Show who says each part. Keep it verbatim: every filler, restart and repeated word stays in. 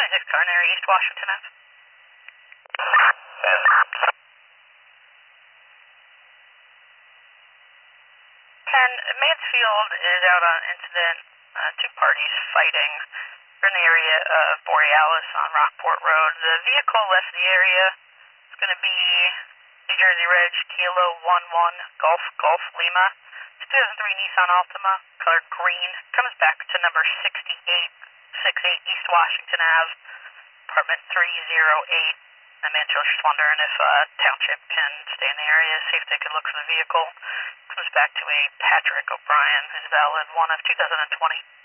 Speaker 1: twenty-six Coronary, East Washington Ave. ten, Mansfield is out on incident. Uh, two parties fighting. We're in the area of Borealis on Rockport Road. The vehicle left the area. It's going to be New Jersey Reg Kilo one one Golf Golf Lima. two thousand three Nissan Altima, color green. Comes back to number sixty-eight sixty-eight East Washington Ave, apartment three oh eight. The Mansfield's just wondering if uh, Township can stay in the area, see if they can look for the vehicle. Comes back to a Patrick O'Brien, who's valid one of two thousand twenty.